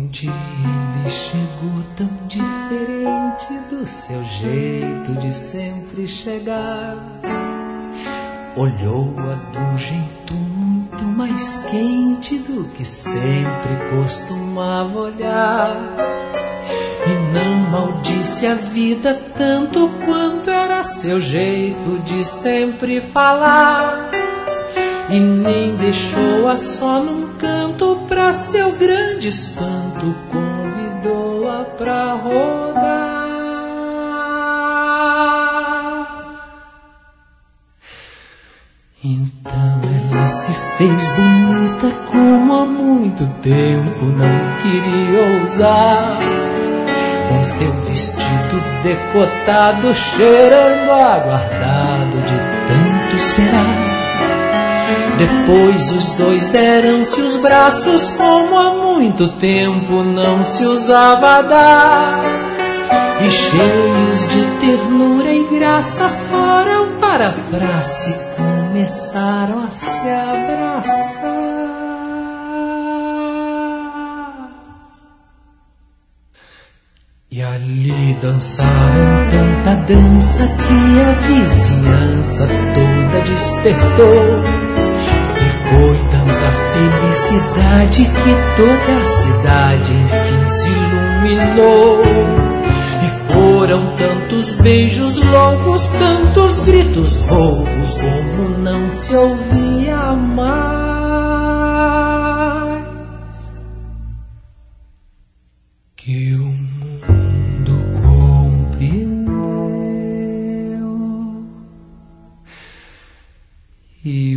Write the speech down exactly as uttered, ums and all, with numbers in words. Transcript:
Um dia ele chegou tão diferente do seu jeito de sempre chegar. Olhou-a de um jeito muito mais quente do que sempre costumava olhar. E não maldisse a vida tanto quanto era seu jeito de sempre falar. E nem deixou-a só num canto, pra seu grande espanto convidou-a pra rodar. Então ela se fez bonita como há muito tempo não queria ousar, com seu vestido decotado cheirando aguardado de tanto esperar. Depois os dois deram-se os braços como há muito tempo não se usava dar, e cheios de ternura e graça foram para a praça e começaram a se abraçar. E ali dançaram tanta dança que a vizinhança toda despertou. E foi tanta felicidade que toda a cidade enfim se iluminou. E foram tantos beijos loucos, tantos gritos roucos, como não se ouvia mais. Que o mundo compreendeu e